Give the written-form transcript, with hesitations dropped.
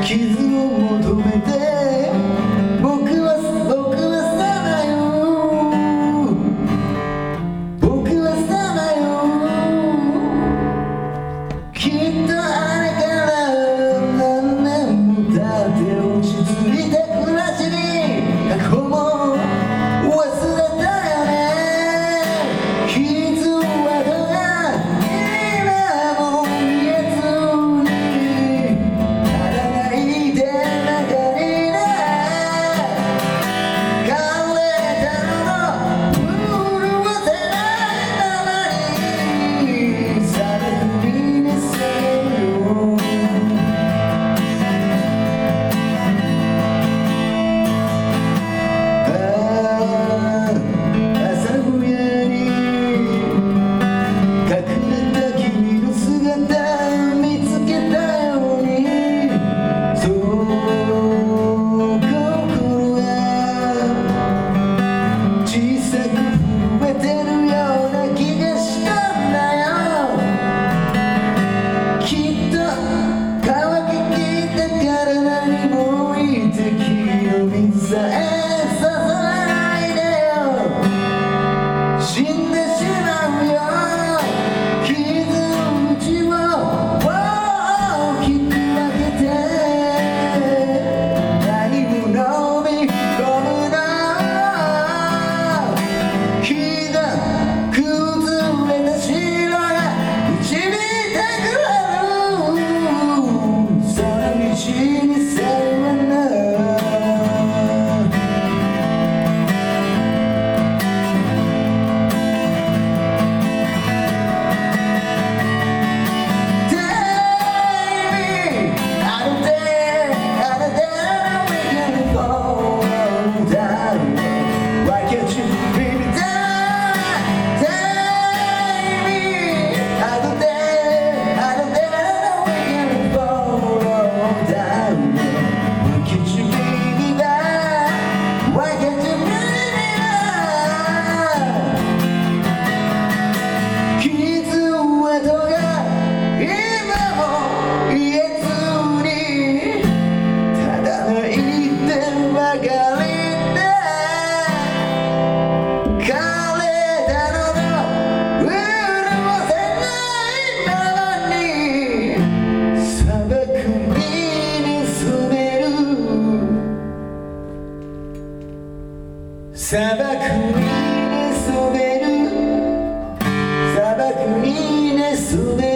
傷を求めて僕はさまよ僕はさまよきっとあれから何年も経って落ち着いた暮らしに過去も忘れたよね傷跡が今も見えずにただ泣いてばかりで枯れたのも潤せないままに砂漠に寝そべるよ朝ごやに隠れた君の姿見つけたようにそう心が小さく震えてるような気がしたんだよきっと乾ききった体にも一滴の水さえささないでよ死んでしまうよ傷口を大きく開けて何も飲み込むの日が崩れた白が導いてくれるその道にさよなら砂漠に寝そべる砂漠に寝そべる